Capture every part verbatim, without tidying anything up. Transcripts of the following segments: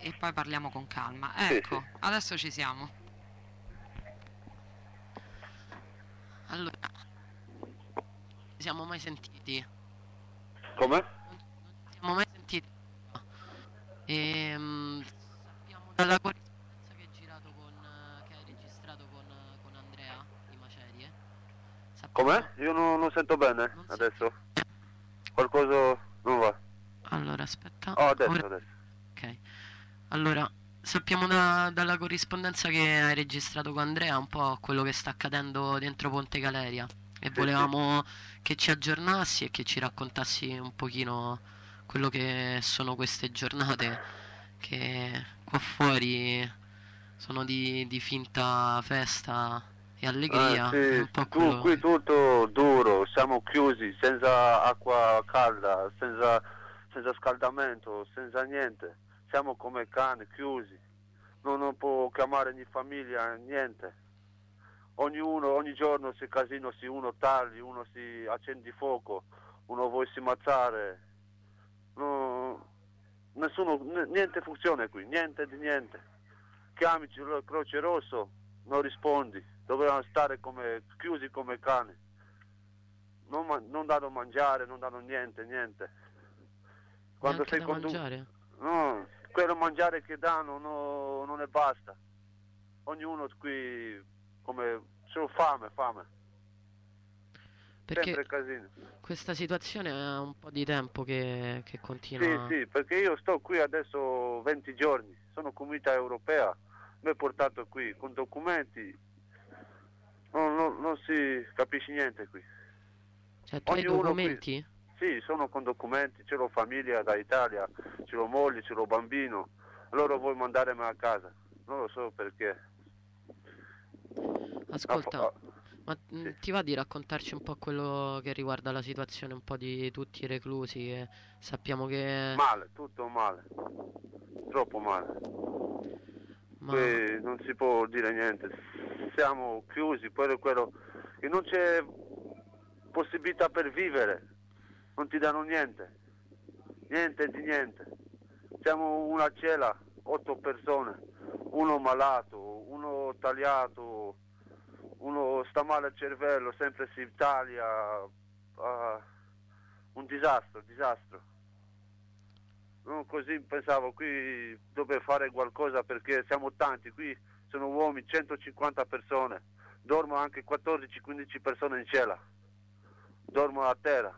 e poi parliamo con calma. Sì, Ecco, sì. adesso ci siamo. Allora, ci siamo mai sentiti? Come? Non, non ci siamo mai sentiti. E sappiamo dalla corrispondenza che hai girato con, eh, che hai registrato con, eh, con Andrea di Macerie. Com'è? Sappiamo. Io non, non sento bene Non senti adesso. bene? Qualcosa non va. Allora, aspetta. Oh, Ora. adesso, adesso. Ok. Allora, sappiamo da- dalla corrispondenza che hai registrato con Andrea un po' quello che sta accadendo dentro Ponte Galeria e Sì, sì. volevamo che ci aggiornassi e che ci raccontassi un pochino quello che sono queste giornate che qua fuori sono di, di finta festa e Ah, allegria e sì, un po' tu, quello. qui tutto duro, siamo chiusi, senza acqua calda, senza, senza scaldamento, senza niente. Siamo come cani, chiusi. Non, non può chiamare né famiglia, niente. Ognuno, ogni giorno si casino, si uno tagli, uno si accende fuoco, uno vuole si ammazzare. No, nessuno, n- niente funziona qui, niente di niente. Chiami il Croce Rosso, non rispondi, dovevano stare come, chiusi come cani. Non, ma- non danno mangiare, non danno niente, niente. Quando Neanche sei da condu- mangiare? no, quello mangiare che danno no, non ne basta. Ognuno qui come solo fame, fame. Perché Sempre casino. questa situazione è un po' di tempo che, che Sì, continua. sì, perché io sto qui adesso venti giorni, sono comunità europea, mi ha portato qui con documenti, non, non- non si capisce niente qui. Cioè, tu hai Ognuno qui, documenti? sì, sono con documenti, c'è la famiglia da Italia, c'è la moglie, c'è lo bambino, loro vuoi mandarmi a casa, non lo so perché. Ah, fa- Ascolta, ah, ma mh, sì. ti va di raccontarci un po' quello che riguarda la situazione un po' di tutti i reclusi che sappiamo che... Male, tutto male, troppo male. Ma, Qui non si può dire niente, siamo chiusi, poi quello che non c'è possibilità per vivere, non ti danno niente, niente di niente. Siamo una cella, otto persone, uno malato, uno tagliato, uno sta male al cervello, sempre si taglia, ah, un disastro, disastro. No, così pensavo qui dove fare qualcosa perché siamo tanti, qui sono uomini, centocinquanta persone, dormono anche quattordici quindici persone in cella, dormono a terra,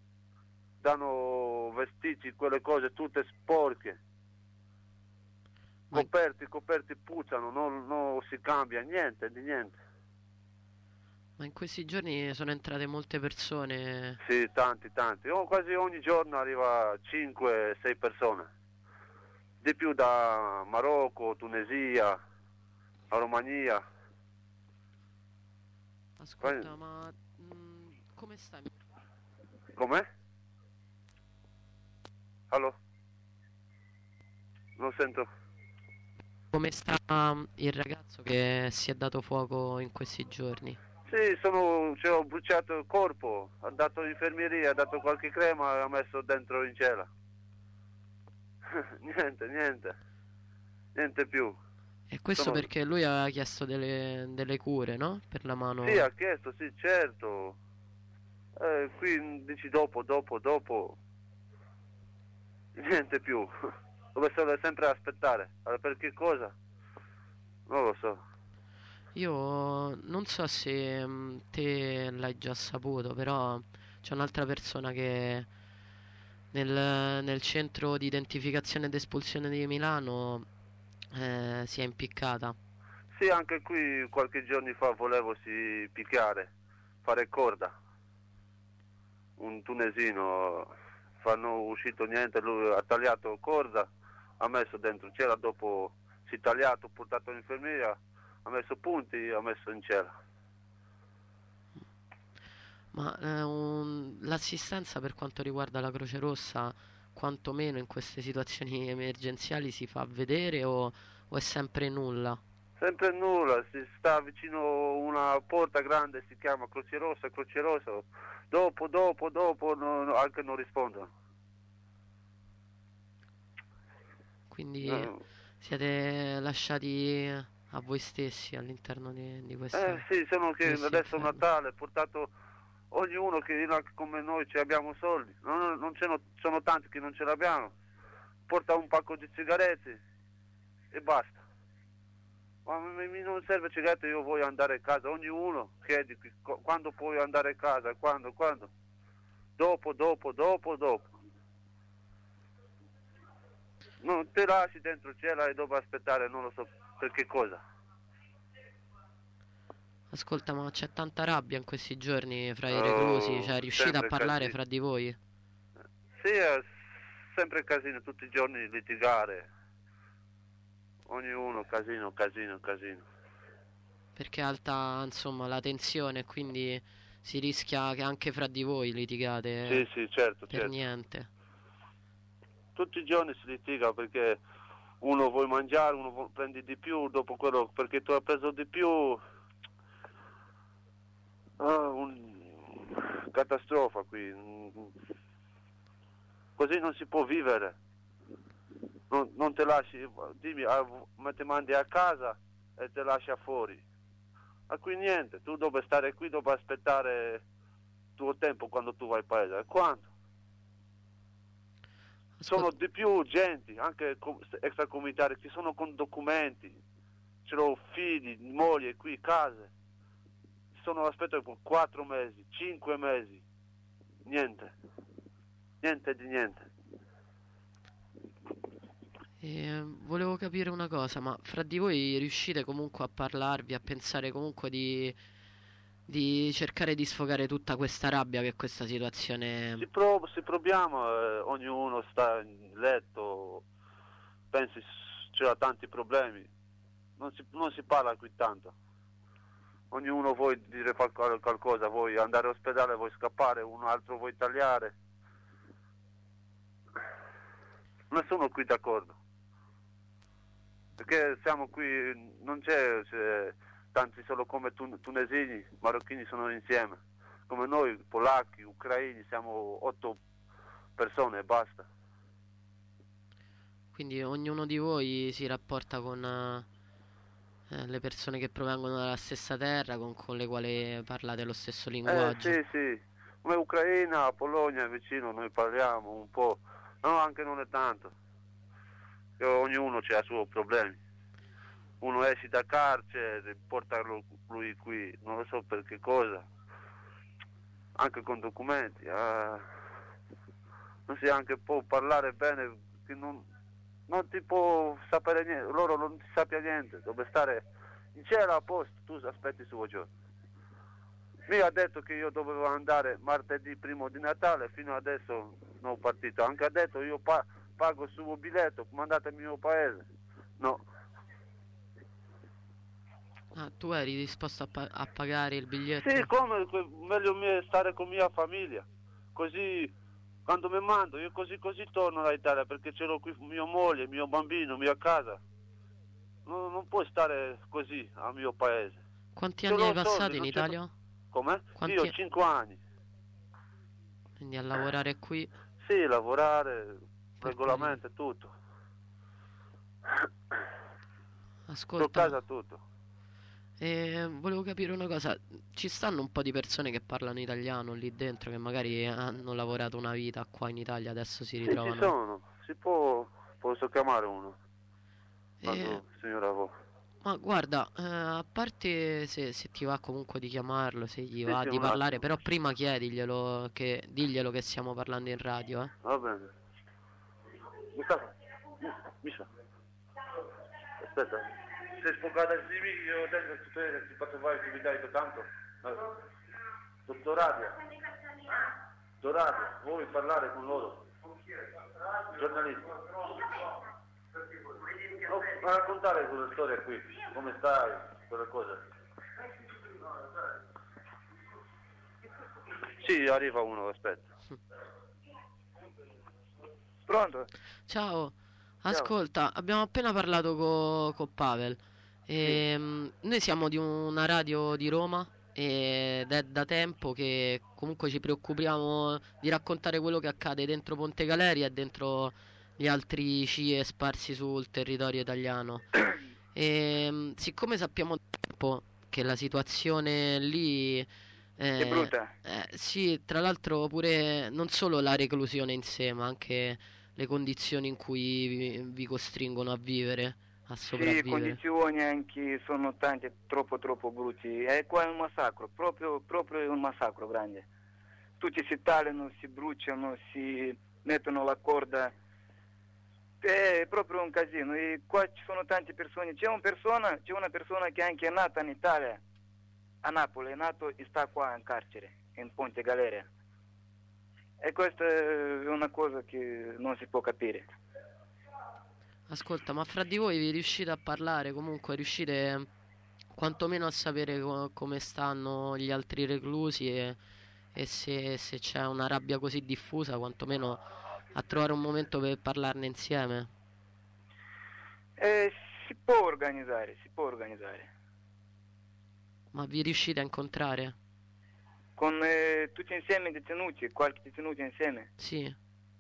danno vestiti, quelle cose tutte sporche, ma, coperti, coperti puzzano, non, non si cambia niente, di niente. ma in questi giorni sono entrate molte persone. Sì, tanti, tanti, oh, quasi ogni giorno arriva cinque sei persone, di più da Marocco, Tunisia, Romania. Ascolta, ma mh, come stai? Com'è? Allo? Non sento. Come sta mh, il ragazzo che si è dato fuoco in questi giorni? Sì, sono, ci ho bruciato il corpo, ha dato l'infermieria, ha dato qualche crema e ha messo dentro in cella. Niente, niente, niente più. E questo Sono... perché lui aveva chiesto delle, delle cure, no? Per la Sì, mano. ha chiesto, sì, certo. Eh, qui dici dopo, dopo, dopo, niente più. Dove sono sempre a aspettare. Allora, per che cosa? Non lo so. Io non so se mh, te l'hai già saputo, però c'è un'altra persona che nel, nel centro di identificazione ed espulsione di Milano eh, si è impiccata. Sì, anche qui qualche giorno fa volevo si picchiare, fare corda. Un tunesino, fanno uscito niente, lui ha tagliato corda, ha messo dentro in cella, dopo si è tagliato, portato all'infermeria, ha messo punti, ha messo in cella. Ma eh, un- l'assistenza per quanto riguarda la Croce Rossa, quantomeno in queste situazioni emergenziali, si fa vedere o, o è sempre nulla? Sempre nulla, si sta vicino a una porta grande, si chiama Croce Rossa, Croce Rossa, dopo, dopo, dopo, no- no, anche non rispondono. Quindi No. siete lasciati a voi stessi all'interno di, di Eh questa, sì, sono di che questo adesso è inferno. Natale, portato ognuno che là come noi ci abbiamo soldi, non, non ce ne sono tanti che non ce l'abbiamo, porta un pacco di sigarette e basta. Ma mi, mi non serve sigarette, io voglio andare a casa, ognuno chiede qui, co- quando puoi andare a casa, quando, quando, dopo, dopo, dopo, dopo. Non te lasci dentro cella e dopo aspettare, non lo so per che cosa. Ascolta, ma c'è tanta rabbia in questi giorni fra i reclusi, Oh, cioè riuscite a sempre parlare casino. fra di voi? Sì, è sempre casino, tutti i giorni litigare. Ognuno casino, casino, casino. Perché è alta, insomma, la tensione, quindi si rischia che anche fra di voi Sì, litigate sì, certo, per certo. niente. Tutti i giorni si litiga perché uno vuole mangiare, uno vuol- prendi di più, dopo quello perché tu hai preso di più. Ah, un... catastrofa qui. Così non si può vivere. Non, non te lasci, dimmi, ah, ma ti mandi a casa e te lascia fuori. Ma qui niente, tu devi stare qui, devi aspettare il tuo tempo quando tu vai a paese. E quando? Sono Ascolta, di più urgenti, anche com- extracomunitari, che sono con documenti, ce l'ho figli, moglie qui, case. Sono aspetto per quattro mesi, cinque mesi, niente, niente di niente. eh, volevo capire una cosa, ma fra di voi riuscite comunque a parlarvi, a pensare comunque di, di cercare di sfogare tutta questa rabbia che questa situazione... Si, prov- si proviamo, eh, ognuno sta in letto, pensi s- c'ha tanti problemi, non si, non si parla qui tanto. Ognuno vuole dire qual- qualcosa, vuoi andare all'ospedale, vuoi scappare, un altro vuoi tagliare. Nessuno qui d'accordo, perché siamo qui, non c'è, c'è tanti solo come tun- tunesini, marocchini sono insieme, come noi polacchi, ucraini, siamo otto persone e basta. Quindi ognuno di voi si rapporta con eh, le persone che provengono dalla stessa terra, con, con le quali parlate lo stesso Eh linguaggio. sì, sì, come Ucraina, Polonia è vicino, noi parliamo un po', no anche non è tanto, che ognuno ha i suoi problemi. Uno esce da carcere, porta lu- lui qui, non lo so per che cosa, anche con documenti, eh, non si anche può parlare bene, che non, non ti può sapere niente, loro non ti sappia niente, dove stare in cielo a posto, tu aspetti il suo giorno. Mi ha detto che io dovevo andare martedì primo di Natale, fino adesso non ho partito, anche ha detto io pa- pago il suo biglietto, mandatemi al mio paese, no. Ah, tu eri disposto a, pa- a pagare il Sì, biglietto? come que- meglio me stare con mia famiglia, così quando mi mando io così così torno all'Italia perché ce l'ho qui mia moglie, mio bambino, mia casa, non, non puoi stare così al mio paese, Quanti ce anni hai l'ho soldi, passato in non ce l'ho, Italia? come? Io ho Quanti... cinque anni, Quindi a lavorare qui sì, lavorare, per poi... regolamento e tutto, per Ascolta, casa tutto. eh, volevo capire una cosa. Ci stanno un po' di persone che parlano italiano lì dentro, che magari hanno lavorato una vita qua in Italia, adesso si Sì, ci ritrovano. sono, si può, posso chiamare uno Eh, quando il signor lavora. ma guarda, eh, a parte se, se ti va comunque di chiamarlo, se gli Sì, va sì, di un parlare, attimo, però prima chiediglielo che, diglielo che stiamo parlando in radio, eh. va bene. Mustafa, mi sa. Aspetta. Sei sfogata di me, io tengo il tutelare, ti faccio fare che mi dai tanto. Allora. Dottor Radio, dottor Radio, vuoi parlare con loro? Giornalisti. No, ma raccontare quella storia qui, come stai, quelle cose. Sì, arriva uno, aspetta. Pronto? Ciao, Ciao. ascolta, abbiamo appena parlato co- con Pavel. Sì. Ehm, noi siamo di una radio di Roma ed è da tempo che comunque ci preoccupiamo di raccontare quello che accade dentro Ponte Galeria e dentro gli altri C I E sparsi sul territorio italiano. E mh, siccome sappiamo da tempo che la situazione lì È eh, brutta. eh, sì, tra l'altro pure non solo la reclusione in sé, ma anche le condizioni in cui vi, vi costringono a vivere, a Sì, sopravvivere. condizioni anche sono tante, troppo troppo brutti. È qua un massacro, proprio, proprio un massacro grande. Tutti si tagliano, si bruciano, si mettono la corda. È proprio un casino. E qua ci sono tante persone. C'è una persona, c'è una persona che anche è nata in Italia, a Napoli, è nato e sta qua in carcere, in Ponte Galeria. E questa è una cosa che non si può capire. Ascolta, ma fra di voi vi riuscite a parlare? Comunque riuscite quantomeno a sapere co- come stanno gli altri reclusi e, e se, se c'è una rabbia così diffusa, quantomeno a trovare un momento per parlarne insieme? Eh, si può organizzare, si può organizzare. Ma vi riuscite a incontrare? Con eh, tutti insieme i detenuti, qualche detenuto insieme. Sì.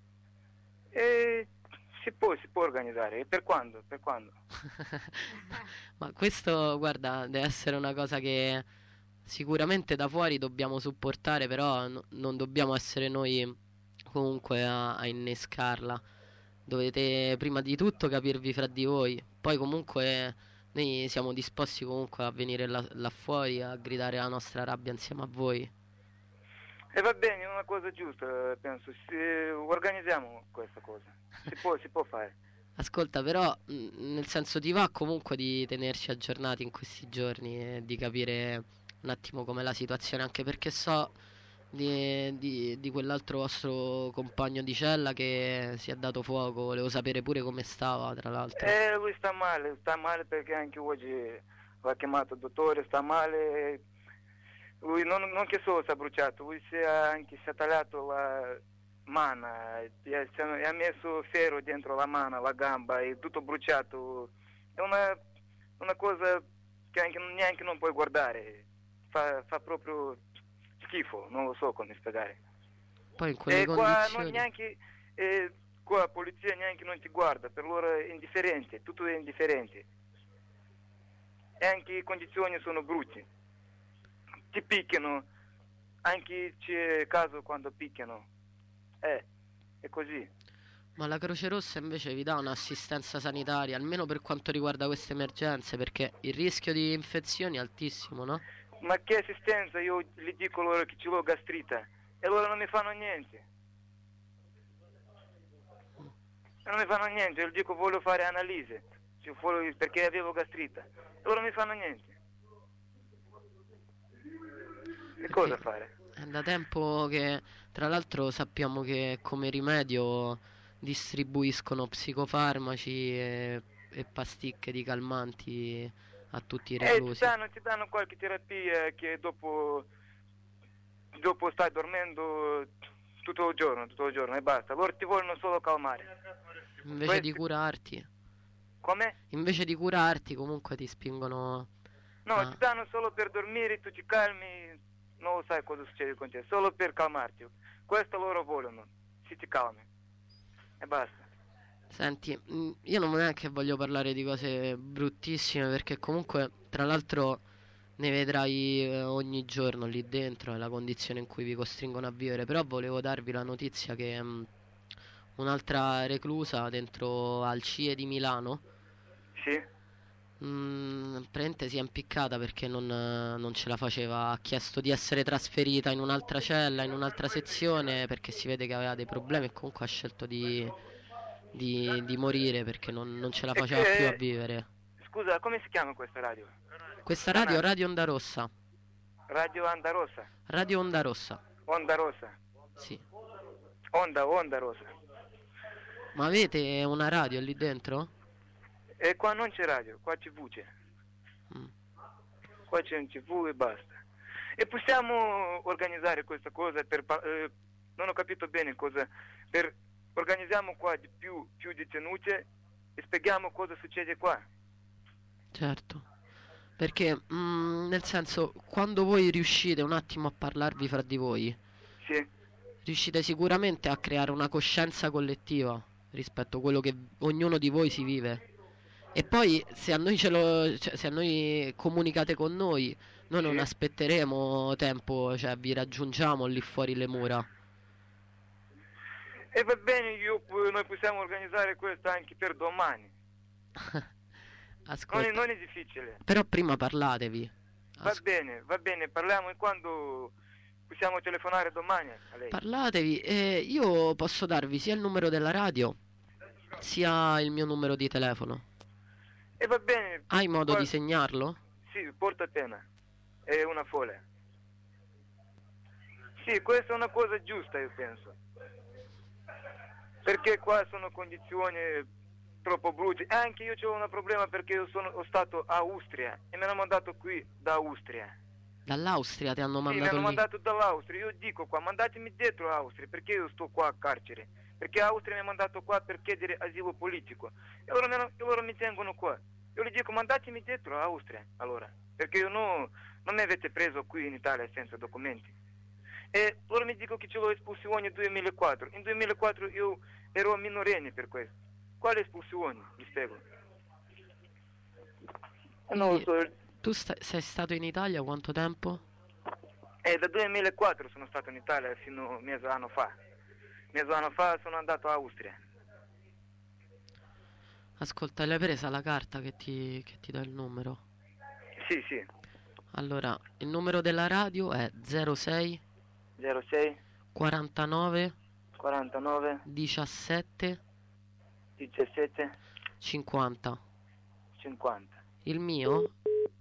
E si può, si può organizzare. E per quando? Per quando? Ma questo, guarda, deve essere una cosa che sicuramente da fuori dobbiamo supportare, però no- non dobbiamo essere noi comunque a, a innescarla. Dovete prima di tutto capirvi fra di voi, poi comunque noi siamo disposti comunque a venire là, là fuori a gridare la nostra rabbia insieme a voi. E va bene, è una cosa giusta, penso. Si, organizziamo questa cosa. Si può, si può fare. Ascolta, però, mh, nel senso ti va comunque di tenerci aggiornati in questi giorni e di capire un attimo com'è la situazione, anche perché so di, di- di quell'altro vostro compagno di cella che si è dato fuoco, volevo sapere pure come stava, tra l'altro. Eh, lui sta male, sta male perché anche oggi l'ha chiamato il dottore, sta male. Lui non, non che solo si è bruciato, lui si è anche si è tagliato la mano, e si è- e ha messo ferro dentro la mano, la gamba, è tutto bruciato. È una, una cosa che anche, neanche non puoi guardare, fa, fa proprio schifo, non lo so come spiegare. Poi in quelle E qua non condizioni, neanche, eh, qua la polizia neanche non ti guarda, per loro è indifferente, tutto è indifferente. E anche le condizioni sono brutte. Ti picchiano, anche c'è caso quando picchiano. Eh, è così. ma la Croce Rossa invece vi dà un'assistenza sanitaria, almeno per quanto riguarda queste emergenze, perché il rischio di infezioni è altissimo, no? Ma che assistenza? Io gli dico loro che ce l'ho gastrita e loro non mi fanno niente. Non mi fanno niente, io gli dico voglio fare analisi, se voglio- perché avevo gastrita. E loro non mi fanno niente. E cosa Perché fare? è da tempo che, tra l'altro, sappiamo che come rimedio distribuiscono psicofarmaci e, e pasticche di calmanti a tutti i Eh, ti reclusi. danno, ti danno qualche terapia che dopo, dopo stai dormendo tutto il giorno, tutto il giorno e basta. Loro ti vogliono solo calmare. Invece di Questi- curarti, Come? invece di curarti, comunque ti spingono No, a... ti danno solo per dormire, tu ti calmi, non lo sai cosa succede con te, solo per calmarti. Questo loro vogliono, si ti calmi. E basta. Senti, mh, io non è che voglio parlare di cose bruttissime perché comunque, tra l'altro, ne vedrai eh, ogni giorno lì dentro e la condizione in cui vi costringono a vivere, però volevo darvi la notizia che mh, un'altra reclusa dentro al C I E di Milano Sì? mh, praticamente si è impiccata perché non, eh, non ce la faceva, ha chiesto di essere trasferita in un'altra cella, in un'altra sezione perché si vede che aveva dei problemi e comunque ha scelto di, di, di morire perché non, non ce la E faceva più a che- vivere. Scusa, come si chiama questa radio? Questa radio, Canale. Radio Onda Rossa. Radio Onda Rossa. Radio Onda Rossa, Onda Rossa. sì. Onda, Onda Rossa. Ma avete una radio lì dentro? E qua non c'è radio, qua c'è voce. Mm. Qua c'è un tivù e basta. E possiamo organizzare questa cosa per... pa- eh, non ho capito bene cosa... Per, organizziamo qua di più, più detenuti e spieghiamo cosa succede qua. Certo. Perché, mm, nel senso, quando voi riuscite un attimo a parlarvi fra di voi, Sì, riuscite sicuramente a creare una coscienza collettiva rispetto a quello che ognuno di voi si vive. E poi se a noi ce lo, cioè, se a noi comunicate con noi, noi non Sì. aspetteremo tempo, cioè vi raggiungiamo lì fuori le mura. E va bene, io, noi possiamo organizzare questo anche per domani. Non è, Ascolta, non è difficile. però prima parlatevi. Va As- bene, va bene, parliamo e quando possiamo telefonare domani a lei. parlatevi e io posso darvi sia il numero della radio sia il mio numero di telefono. E va bene. Hai modo Qua- di segnarlo? Sì, porta pena. È una folle. Sì, questa è una cosa giusta, io penso. Perché qua sono condizioni troppo brutte. E anche io ho un problema perché io sono ho stato a Austria e mi hanno mandato qui da Austria. Dall'Austria ti hanno Sì, mi mandato hanno lì. mandato dall'Austria. Io dico qua, mandatemi dietro Austria, perché io sto qua a carcere? Perché Austria mi ha mandato qua per chiedere asilo politico. E loro mi, hanno- e loro mi tengono qua. Io gli dico, mandatemi dietro Austria, allora. Perché io no, non mi avete preso qui in Italia senza documenti. E loro mi dicono che c'è l'espulsione nel duemilaquattro. In duemilaquattro io ero minorenne per questo. Quale espulsione? Vi spiego. Eh, Non lo Quindi, so. tu sta- sei stato in Italia quanto tempo? E dal duemilaquattro sono stato in Italia fino a mezzo anno fa. Mezzo anno fa sono andato a Austria. Ascolta, l'hai presa la carta che ti, che ti dà il numero? Sì, sì. Allora, il numero della radio è zero sei zero sei quarantanove quarantanove diciassette diciassette cinquanta. cinquanta. Il mio